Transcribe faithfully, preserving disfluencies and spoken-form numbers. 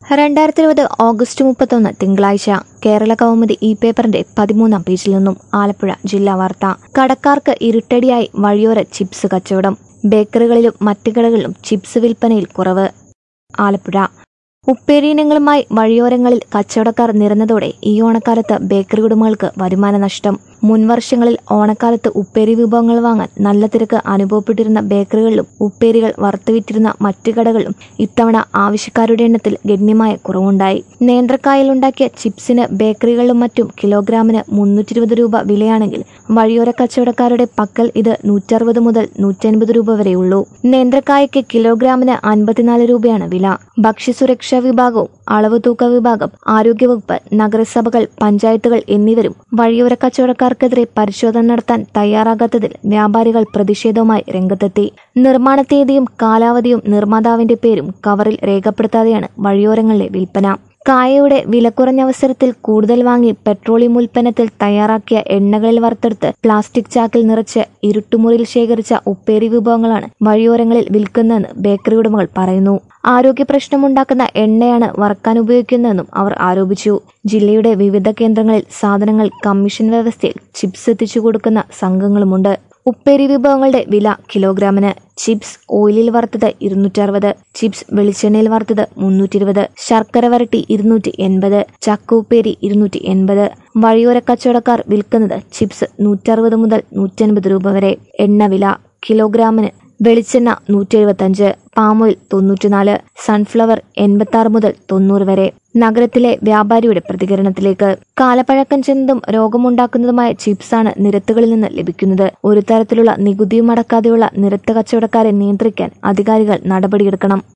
രണ്ടായിരത്തി ഇരുപത് ഓഗസ്റ്റ് മുപ്പത്തൊന്ന് തിങ്കളാഴ്ച കേരള കൗമുദി ഈ പേപ്പറിന്റെ പതിമൂന്നാം പേജിൽ നിന്നും ആലപ്പുഴ ജില്ലാ വാർത്ത. കടക്കാർക്ക് ഇരുട്ടടിയായി വഴിയോര ചിപ്സ് കച്ചവടം. ബേക്കറികളിലും മറ്റ് കടകളിലും ചിപ്സ് വിൽപ്പനയിൽ കുറവ്. ആലപ്പുഴ ഉപ്പേരി ഇനങ്ങളുമായി വഴിയോരങ്ങളിൽ കച്ചവടക്കാർ നിറഞ്ഞതോടെ ഈ ഓണക്കാലത്ത് ബേക്കറി ഉടമകൾക്ക് വരുമാന നഷ്ടം. മുൻവർഷങ്ങളിൽ ഓണക്കാലത്ത് ഉപ്പേരി വിഭവങ്ങൾ വാങ്ങാൻ നല്ല തിരക്ക് അനുഭവപ്പെട്ടിരുന്ന ബേക്കറികളിലും ഉപ്പേരികൾ വറുത്തുവിറ്റിരുന്ന മറ്റു കടകളിലും ഇത്തവണ ആവശ്യക്കാരുടെ എണ്ണത്തിൽ ഗണ്യമായ കുറവുണ്ടായി. നേന്ത്രക്കായലുണ്ടാക്കിയ ചിപ്സിന് ബേക്കറികളിലും മറ്റും കിലോഗ്രാമിന് മുന്നൂറ്റി ഇരുപത് രൂപ വിലയാണെങ്കിൽ വഴിയോര കച്ചവടക്കാരുടെ പക്കൽ ഇത് നൂറ്ററുപത് മുതൽ നൂറ്റൻപത് രൂപ വരെയുള്ളൂ. നേന്ത്രക്കായയ്ക്ക് കിലോഗ്രാമിന് അൻപത്തിനാല് രൂപയാണ് വില. ഭക്ഷ്യസുരക്ഷാ വിഭാഗവും അളവ് തൂക്ക വിഭാഗം, ആരോഗ്യവകുപ്പ്, നഗരസഭകൾ, പഞ്ചായത്തുകൾ എന്നിവരും വഴിയോര കച്ചവടക്കാർക്കെതിരെ പരിശോധന നടത്താൻ തയ്യാറാകാത്തതിൽ വ്യാപാരികൾ പ്രതിഷേധവുമായി രംഗത്തെത്തി. നിർമ്മാണ തീയതിയും കാലാവധിയും നിർമ്മാതാവിന്റെ പേരും കവറിൽ രേഖപ്പെടുത്താതെയാണ് വഴിയോരങ്ങളിലെ വിൽപ്പന. കായയുടെ വില കുറഞ്ഞ അവസരത്തിൽ കൂടുതൽ വാങ്ങി പെട്രോളിയം ഉൽപ്പന്നത്തിൽ തയ്യാറാക്കിയ എണ്ണകളിൽ വറുത്തെടുത്ത് പ്ലാസ്റ്റിക് ചാക്കിൽ നിറച്ച് ഇരുട്ടുമുറിയിൽ ശേഖരിച്ച ഉപ്പേരി വിഭവങ്ങളാണ് വഴിയോരങ്ങളിൽ വിൽക്കുന്നതെന്ന് ബേക്കറി ഉടമകൾ പറയുന്നു. ആരോഗ്യ പ്രശ്നമുണ്ടാക്കുന്ന എണ്ണയാണ് വറക്കാൻ ഉപയോഗിക്കുന്നതെന്നും അവർ ആരോപിച്ചു. ജില്ലയുടെ വിവിധ കേന്ദ്രങ്ങളിൽ സാധനങ്ങൾ കമ്മീഷൻ വ്യവസ്ഥയിൽ ചിപ്സ് എത്തിച്ചു കൊടുക്കുന്ന സംഘങ്ങളുമുണ്ട്. ഉപ്പേരി വിഭവങ്ങളുടെ വില കിലോഗ്രാമിന്: ചിപ്സ് ഓയിലിൽ വറുത്തത് ഇരുന്നൂറ്റി അറുപത്, ചിപ്സ് വെളിച്ചെണ്ണയിൽ വറുത്തത് മുന്നൂറ്റി ഇരുപത്, ശർക്കര വരട്ടി ഇരുന്നൂറ്റി എൺപത്, ചക്ക ഉപ്പേരി ഇരുന്നൂറ്റി എൺപത്. വഴിയോര കച്ചവടക്കാർ വിൽക്കുന്നത് ചിപ്സ് നൂറ്ററുപത് മുതൽ നൂറ്റൻപത് രൂപ വരെ. എണ്ണവില കിലോഗ്രാമിന്: വെളിച്ചെണ്ണ നൂറ്റി എഴുപത്തഞ്ച്, പാമോയിൽ തൊണ്ണൂറ്റിനാല്, സൺഫ്ലവർ എൺപത്തി ആറ് മുതൽ തൊണ്ണൂറ് വരെ. നഗരത്തിലെ വ്യാപാരിയുടെ പ്രതികരണത്തിലേക്ക്. കാലപ്പഴക്കം ചെന്നതും രോഗമുണ്ടാക്കുന്നതുമായ ചിപ്സാണ് നിരത്തുകളിൽ നിന്ന് ലഭിക്കുന്നത്. ഒരു തരത്തിലുള്ള നികുതിയും അടക്കാതെയുള്ള നിരത്ത് കച്ചവടക്കാരെ നിയന്ത്രിക്കാൻ അധികാരികൾ നടപടിയെടുക്കണം.